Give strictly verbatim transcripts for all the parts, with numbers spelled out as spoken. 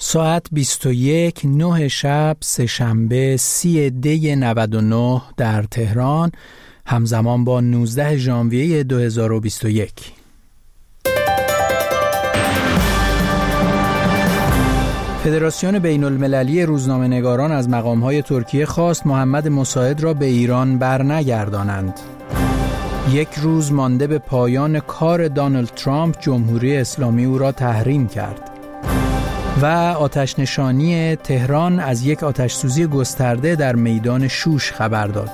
ساعت بیست و یک نه شب سه‌شنبه سی دی نود و نه در تهران، همزمان با نوزده ژانویه دو هزار و بیست و یک. فدراسیون بین المللی روزنامه‌نگاران از مقام‌های ترکیه خواست محمد مساعد را به ایران برنگردانند. یک روز مانده به پایان کار دونالد ترامپ، جمهوری اسلامی او را تحریم کرد. و آتش نشانی تهران از یک آتش‌سوزی گسترده در میدان شوش خبر داد.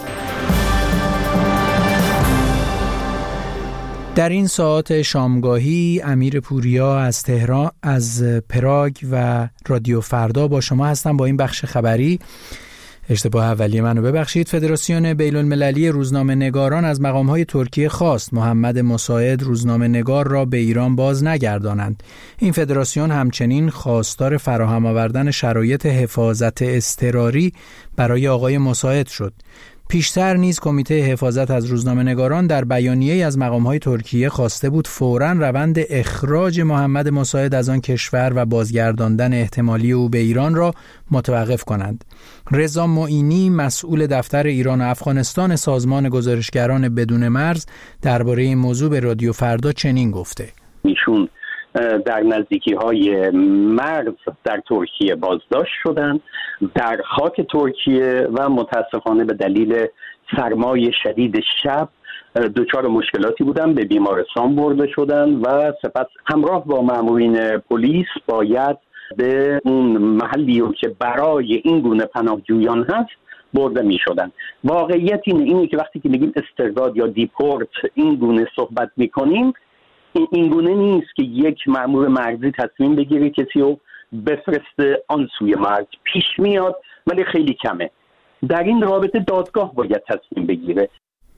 در این ساعات شامگاهی امیر پوریا از تهران، از پراگ و رادیو فردا با شما هستم با این بخش خبری. اشتباه اولیه منو ببخشید. فدراسیون بین المللی روزنامه نگاران از مقام‌های ترکیه خواست محمد مساعد روزنامه نگار را به ایران باز نگردانند. این فدراسیون همچنین خواستار فراهم آوردن شرایط حفاظت اضطراری برای آقای مساعد شد. پیشتر نیز کمیته حفاظت از روزنامه‌نگاران در بیانیه‌ای از مقام‌های ترکیه خواسته بود فوراً روند اخراج محمد مساعد از آن کشور و بازگرداندن احتمالی او به ایران را متوقف کنند. رضا معینی، مسئول دفتر ایران و افغانستان سازمان گزارشگران بدون مرز، درباره این موضوع به رادیو فردا چنین گفته: ایشون در نزدیکی‌های مرز در ترکیه بازداشت شدند در خاک ترکیه و متاسفانه به دلیل سرمای شدید شب دچار مشکلاتی بودن، به بیمارستان برده شدن و سپس همراه با مامورین پلیس باید به اون محلی که برای این گونه پناهجویان هست برده می شدن. واقعیت اینه, اینه که وقتی که میگیم استرداد یا دیپورت این گونه صحبت می کنیم، این گونه نیست که یک مأمور مرزی تصمیم بگیره کسی رو بفرسته آن سوی مرز. پیش میاد ولی خیلی کمه. در این رابطه دادگاه باید تصمیم بگیره.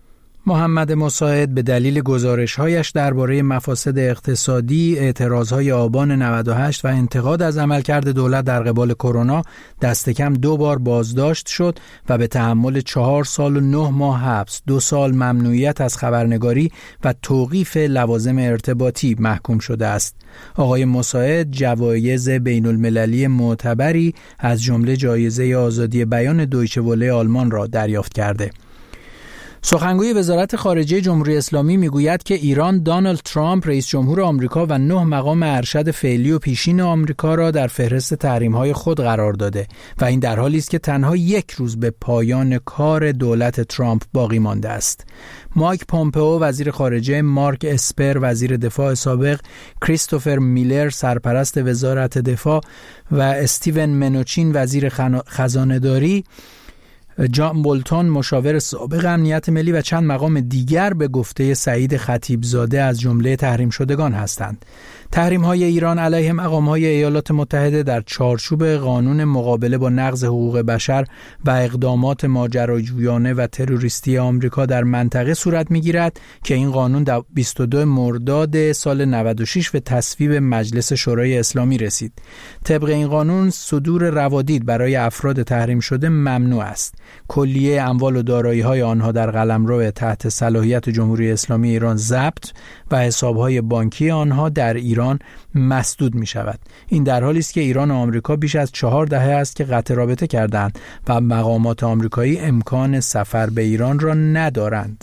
محمد مساعد به دلیل گزارش‌هایش درباره مفاسد اقتصادی، اعتراض‌های آبان نود و هشت و انتقاد از عملکرد دولت در قبال کرونا دست کم دو بار بازداشت شد و به تحمل چهار سال و نه ماه حبس، دو سال ممنوعیت از خبرنگاری و توقیف لوازم ارتباطی محکوم شده است. آقای مساعد جوایز بین‌المللی معتبری از جمله جایزه آزادی بیان دویچه وله آلمان را دریافت کرده. سخنگوی وزارت خارجه جمهوری اسلامی میگوید که ایران دونالد ترامپ رئیس جمهور آمریکا و نه مقام ارشد فعلی و پیشین آمریکا را در فهرست تحریم‌های خود قرار داده و این در حالی است که تنها یک روز به پایان کار دولت ترامپ باقی مانده است. مایک پومپئو وزیر خارجه، مارک اسپر وزیر دفاع سابق، کریستوفر میلر سرپرست وزارت دفاع و استیون منوچین وزیر خزانه‌داری، جان بولتون مشاور سابق امنیت ملی و چند مقام دیگر به گفته سعید خطیبزاده از جمله تحریم شدگان هستند. تحریم‌های ایران علیه مقام‌های ایالات متحده در چارچوب قانون مقابله با نقض حقوق بشر و اقدامات ماجراجویانه و تروریستی آمریکا در منطقه صورت می‌گیرد که این قانون در بیست و دو مرداد سال نود و شش به تصویب مجلس شورای اسلامی رسید. طبق این قانون صدور روادید برای افراد تحریم شده ممنوع است. کلیه اموال و دارایی‌های آنها در قلمرو تحت صلاحیت جمهوری اسلامی ایران ضبط و حساب‌های بانکی آنها در ایران مسدود می‌شود. این در حالی است که ایران و آمریکا بیش از چهار دهه است که قطع رابطه کردند و مقامات آمریکایی امکان سفر به ایران را ندارند.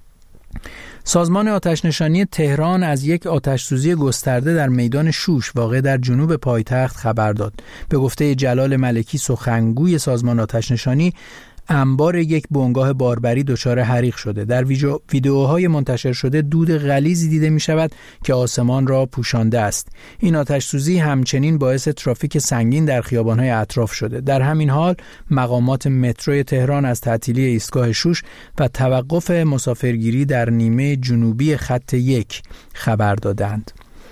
سازمان آتش‌نشانی تهران از یک آتش‌سوزی گسترده در میدان شوش واقع در جنوب پایتخت خبر داد. به گفته جلال ملکی سخنگوی سازمان آتش‌نشانی، انبار یک بنگاه باربری دچار حریق شده. در ویدیوهای منتشر شده دود غلیظی دیده می شود که آسمان را پوشانده است. این آتش سوزی همچنین باعث ترافیک سنگین در خیابان‌های اطراف شده. در همین حال مقامات مترو تهران از تعطیلی ایستگاه شوش و توقف مسافرگیری در نیمه جنوبی خط یک خبر دادند.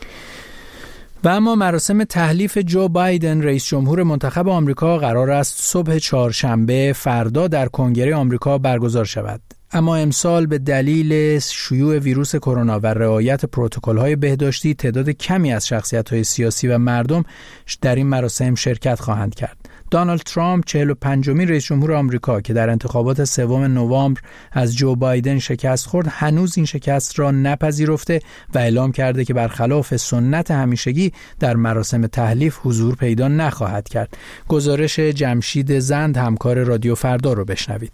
و اما مراسم تحلیف جو بایدن رئیس جمهور منتخب آمریکا قرار است صبح چهارشنبه فردا در کنگره آمریکا برگزار شود. اما امسال به دلیل شیوع ویروس کرونا و رعایت پروتکل‌های بهداشتی تعداد کمی از شخصیت‌های سیاسی و مردم در این مراسم شرکت خواهند کرد. دونالد ترامپ چهل و پنجمین رئیس جمهور آمریکا که در انتخابات سوم نوامبر از جو بایدن شکست خورد، هنوز این شکست را نپذیرفته و اعلام کرده که برخلاف سنت همیشگی در مراسم تحلیف حضور پیدا نخواهد کرد. گزارش جمشید زند، همکار رادیو فردا، رو بشنوید.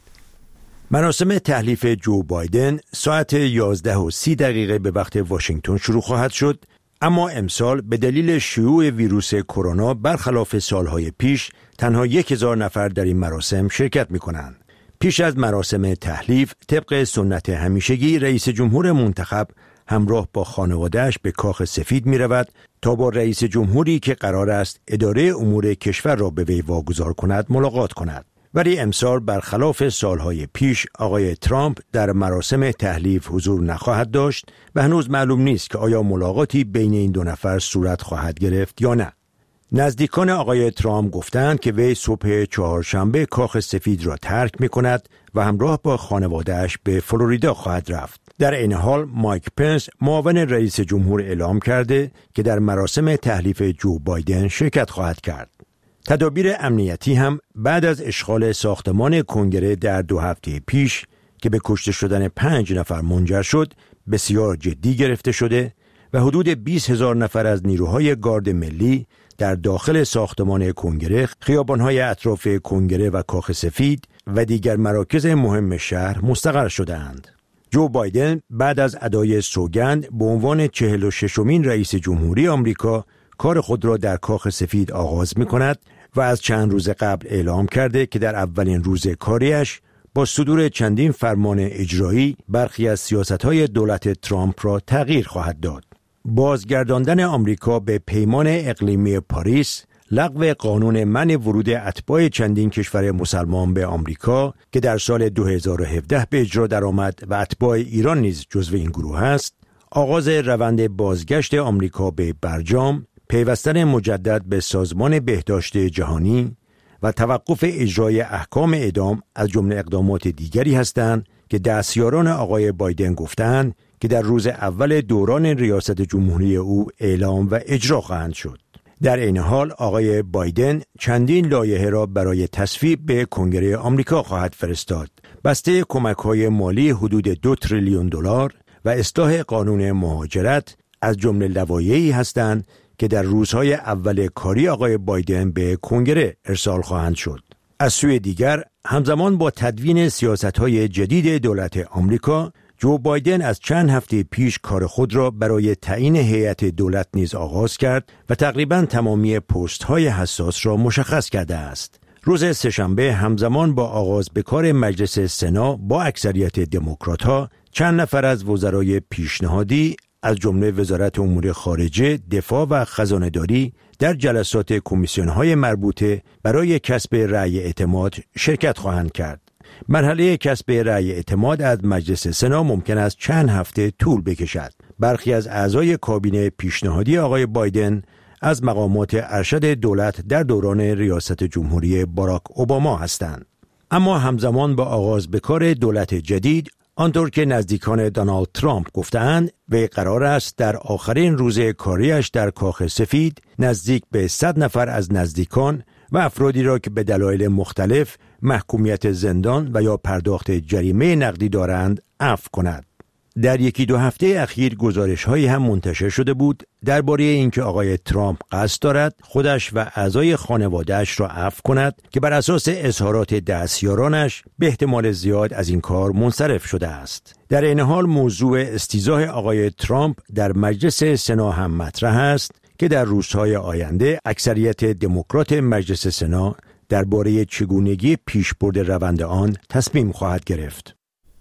مراسم تحلیف جو بایدن ساعت یازده و سی دقیقه به وقت واشنگتن شروع خواهد شد، اما امسال به دلیل شیوع ویروس کرونا برخلاف سالهای پیش تنها یک هزار نفر در این مراسم شرکت می کنند. پیش از مراسم تحلیف طبق سنت همیشگی رئیس جمهور منتخب همراه با خانواده‌اش به کاخ سفید می رود تا با رئیس جمهوری که قرار است اداره امور کشور را به وی واگذار کند ملاقات کند. ولی امسال برخلاف سالهای پیش آقای ترامپ در مراسم تحلیف حضور نخواهد داشت و هنوز معلوم نیست که آیا ملاقاتی بین این دو نفر صورت خواهد گرفت یا نه. نزدیکان آقای ترامپ گفتند که وی صبح چهارشنبه کاخ سفید را ترک می کند و همراه با خانواده‌اش به فلوریدا خواهد رفت. در این حال مایک پنس معاون رئیس جمهور اعلام کرده که در مراسم تحلیف جو بایدن شرکت خواهد کرد. تدابیر امنیتی هم بعد از اشغال ساختمان کنگره در دو هفته پیش که به کشته شدن پنج نفر منجر شد بسیار جدی گرفته شده و حدود بیست هزار نفر از نیروهای گارد ملی در داخل ساختمان کنگره، خیابان‌های اطراف کنگره و کاخ سفید و دیگر مراکز مهم شهر مستقر شده‌اند. جو بایدن بعد از ادای سوگند به عنوان چهل و ششمین رئیس جمهوری آمریکا کار خود را در کاخ سفید آغاز می‌کند و از چند روز قبل اعلام کرده که در اولین روز کاریش با صدور چندین فرمان اجرایی برخی از سیاست‌های دولت ترامپ را تغییر خواهد داد. بازگرداندن آمریکا به پیمان اقلیمی پاریس، لغو قانون منع ورود اتباع چندین کشور مسلمان به آمریکا که در سال دو هزار و هفده به اجرا درآمد و اتباع ایران نیز جزو این گروه است، آغاز روند بازگشت آمریکا به برجام، پیوستن مجدد به سازمان بهداشت جهانی و توقف اجرای احکام اعدام از جمله اقدامات دیگری هستند که دستیاران آقای بایدن گفتند که در روز اول دوران ریاست جمهوری او اعلام و اجرا خواهند شد. در این حال آقای بایدن چندین لایحه را برای تصویب به کنگره آمریکا خواهد فرستاد. بسته کمک‌های مالی حدود دو تریلیون دلار و اصلاح قانون مهاجرت از جمله لوایحی هستند که در روزهای اول کاری آقای بایدن به کنگره ارسال خواهند شد. از سوی دیگر همزمان با تدوین سیاست‌های جدید دولت آمریکا، جو بایدن از چند هفته پیش کار خود را برای تعیین هیئت دولت نیز آغاز کرد و تقریباً تمامی پست‌های حساس را مشخص کرده است. روز سه‌شنبه همزمان با آغاز به کار مجلس سنا با اکثریت دموکرات‌ها، چند نفر از وزرای پیشنهادی از جمله وزارت امور خارجه، دفاع و خزانه‌داری در جلسات کمیسیون‌های مربوطه برای کسب رأی اعتماد شرکت خواهند کرد. مرحله کسب رأی اعتماد از مجلس سنا ممکن است چند هفته طول بکشد. برخی از اعضای کابینه پیشنهادی آقای بایدن از مقامات ارشد دولت در دوران ریاست جمهوری باراک اوباما هستند. اما همزمان با آغاز به کار دولت جدید، آنطور که نزدیکان دونالد ترامپ گفتند، وی قرار است در آخرین روز کاریش در کاخ سفید نزدیک به صد نفر از نزدیکان و افرادی را که به دلایل مختلف محکومیت زندان و یا پرداخت جریمه نقدی دارند عفو کند. در یکی دو هفته اخیر گزارش‌هایی هم منتشر شده بود درباره اینکه آقای ترامپ قصد دارد خودش و اعضای خانواده‌اش را عفو کند که بر اساس اظهارات دستیارانش به احتمال زیاد از این کار منصرف شده است. در این حال موضوع استیضاح آقای ترامپ در مجلس سنا هم مطرح است که در روزهای آینده اکثریت دموکرات مجلس سنا درباره چگونگی پیشبرد روند آن تصمیم خواهد گرفت.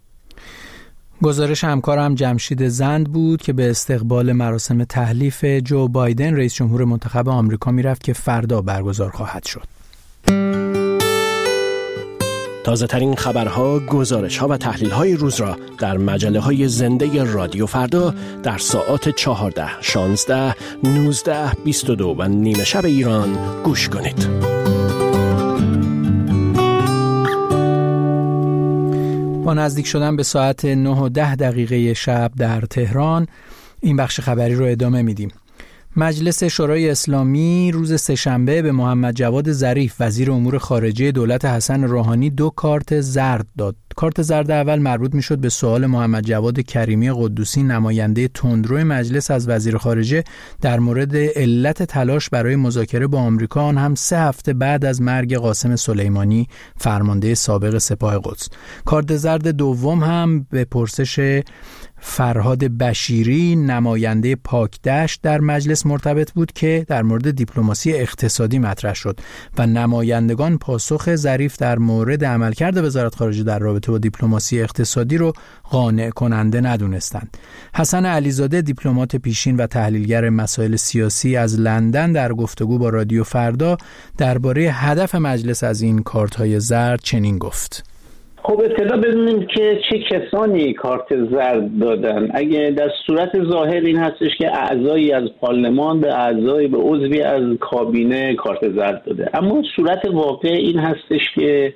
گزارش همکارم جمشید زند بود که به استقبال مراسم تحلیف جو بایدن رئیس جمهور منتخب آمریکا میرفت که فردا برگزار خواهد شد. تازه ترین خبرها، گزارش‌ها و تحلیل‌های روز را در مجله‌های زنده رادیو فردا در ساعات چهارده، شانزده، نوزده، بیست و دو و نیمه شب ایران گوش کنید. با نزدیک شدن به ساعت نه و ده دقیقه شب در تهران این بخش خبری رو ادامه میدیم. مجلس شورای اسلامی روز سه‌شنبه به محمد جواد ظریف وزیر امور خارجه دولت حسن روحانی دو کارت زرد داد. کارت زرد اول مربوط میشد به سوال محمد جواد کریمی قدوسی نماینده تندرو مجلس از وزیر خارجه در مورد علت تلاش برای مذاکره با آمریکا، آن هم سه هفته بعد از مرگ قاسم سلیمانی فرمانده سابق سپاه قدس. کارت زرد دوم هم به پرسش فرهاد بشیری نماینده پاکدشت در مجلس مرتبط بود که در مورد دیپلماسی اقتصادی مطرح شد و نمایندگان پاسخ ظریف در مورد عملکرد وزارت خارجه در رابطه با دیپلماسی اقتصادی رو قانع کننده ندونستند. حسن علیزاده دیپلمات پیشین و تحلیلگر مسائل سیاسی از لندن در گفتگو با رادیو فردا درباره هدف مجلس از این کارت‌های زرد چنین گفت: خب ابتدا بدونیم که چه کسانی کارت زرد دادن. اگه در صورت ظاهر این هستش که اعضایی از پارلمان به اعضایی به عضوی از کابینه کارت زرد داده، اما صورت واقع این هستش که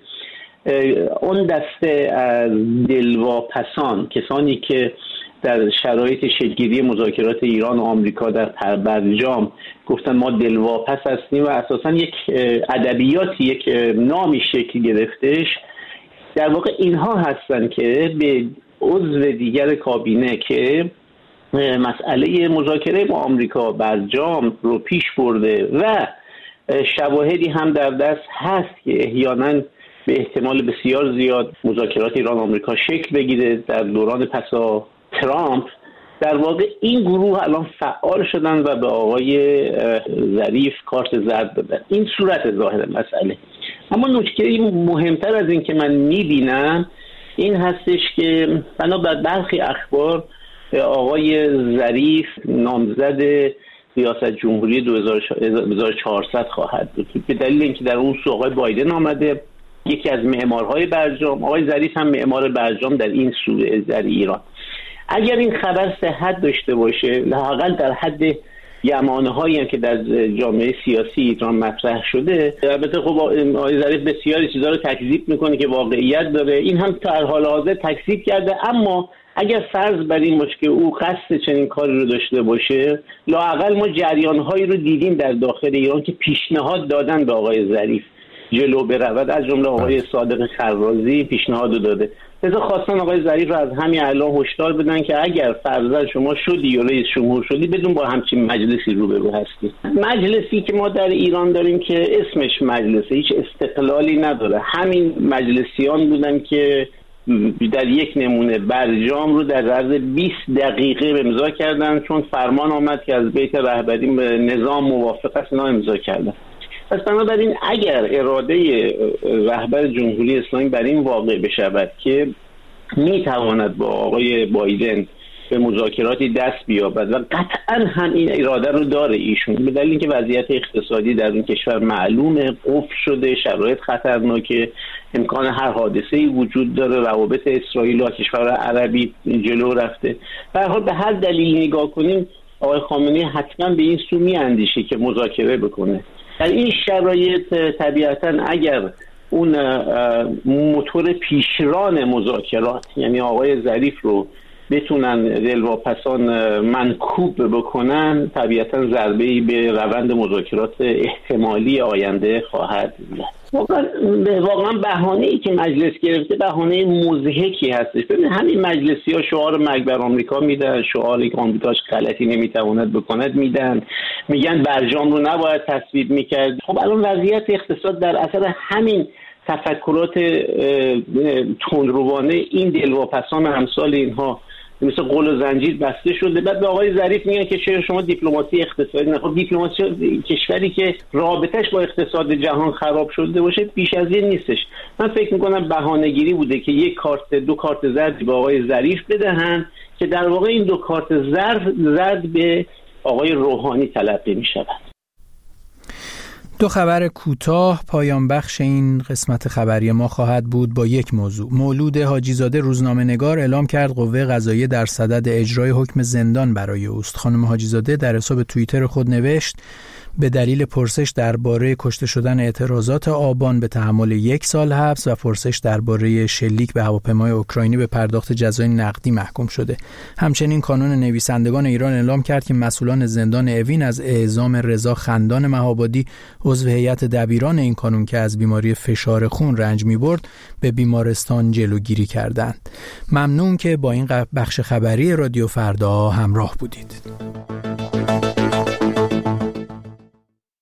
اون دسته از دلواپسان، کسانی که در شرایط شکل‌گیری مذاکرات ایران و آمریکا در برجام گفتن ما دلواپس هستیم و اساساً یک ادبیاتی، یک نامی شکل گرفتش، در واقع اینها هستن که به عضو دیگر کابینه که مسئله مذاکره با آمریکا برجام رو پیش برده و شواهدی هم در دست هست که احیانا به احتمال بسیار زیاد مذاکرات ایران و آمریکا شکل بگیره در دوران پسا ترامپ، در واقع این گروه الان فعال شدن و به آقای ظریف کارت زرد دادن. این صورت ظاهر مسئله. اما نکته مهمتر از این که من میبینم این هستش که بنابر برخی اخبار آقای ظریف نامزد ریاست جمهوری دو هزار و چهارصد خواهد بود به دلیل اینکه در اون سو آقای بایدن آمده، یکی از معمارهای برجام. آقای ظریف هم معمار برجام در این سو در ایران. اگر این خبر صحت داشته باشه، لااقل در حد یمانه هایی که در جامعه سیاسی ایران مطرح شده، البته خب آقای ظریف بسیاری چیزا رو تکذیب میکنه که واقعیت داره، این هم در حال حاضر تکذیب کرده، اما اگر فرض بر این باشه که او قصد چنین کاری رو داشته باشه، لااقل ما جریان هایی رو دیدیم در داخل ایران که پیشنهاد دادن به آقای ظریف جلو برود، از جمله آقای صادق خرازی پیشنهاد داده. لذا خواستن آقای ظریف رو از همین الان هشدار بدن که اگر فرضاً شما شدی یا رئیس جمهور شدی، بدون با همچین مجلسی روبرو هستی. مجلسی که ما در ایران داریم که اسمش مجلسه، هیچ استقلالی نداره. همین مجلسیان بودن که در یک نمونه برجام رو در عرض بیست دقیقه امضا کردن، چون فرمان آمد که از بیت رهبری به نظام موافق است، اینا امضا کردن. پس بنابراین اگر اراده رهبر جمهوری اسلامی بر این واقع بشود که میتواند با آقای بایدن به مذاکراتی دست بیابد و قطعا هم این اراده رو داره ایشون، به دلیل اینکه وضعیت اقتصادی در این کشور معلومه، قفل شده، شرایط خطرناکه، امکان هر حادثه‌ای وجود داره، روابط اسرائیل و کشور عربی جلو رفته. به هر حال به هر دلیل نگاه کنیم آقای خامنه‌ای حتما به این سو میاندیشه که مذاکره بکنه. در این شرایط طبیعتاً اگر اون موتور پیشران مذاکرات، یعنی آقای ظریف رو بتونن دلواپسان منکوب بکنن، طبیعتاً ضربه‌ای به روند مذاکرات احتمالی آینده خواهد بود. واقعا واقعا بهانه‌ای که مجلس گرفته بهانه مضحکی هستش. ببین همین مجلسی‌ها شعار مرگ بر آمریکا میدن، شعاری که آمریکا غلطی نمیتواند بکند میدن، میگن برجام رو نباید تصویب میکرد. خب الان وضعیت اقتصاد در اثر همین تفکرات تندروانه این دلواپسان امثال اینها مثل قل و زنجیر بسته شده. بعد به آقای ظریف میگن که چرا شما دیپلماسی اقتصادی نه؟ خب دیپلماسی کشوری که رابطش با اقتصاد جهان خراب شده باشه بیش از این نیستش. من فکر میکنم بهانه‌گیری بوده که یک کارت دو کارت زرد به آقای ظریف بدهن که در واقع این دو کارت زرد زرد به آقای روحانی تلقی میشود. دو خبر کوتاه پایان بخش این قسمت خبری ما خواهد بود با یک موضوع. مولود حاجیزاده روزنامه‌نگار اعلام کرد قوه قضاییه در صدد اجرای حکم زندان برای اوست. خانم حاجیزاده در حساب توییتر خود نوشت: به دلیل پرسش درباره کشته شدن اعتراضات آبان به تحمل یک سال حبس و پرسش درباره شلیک به هواپیمای اوکراینی به پرداخت جزای نقدی محکوم شده. همچنین کانون نویسندگان ایران اعلام کرد که مسئولان زندان اوین از اعزام رضا خندان مهابادی، عضو هیئت دبیران این کانون که از بیماری فشار خون رنج می‌برد، به بیمارستان جلوگیری کردند. ممنون که با این بخش خبری رادیو فردا همراه بودید.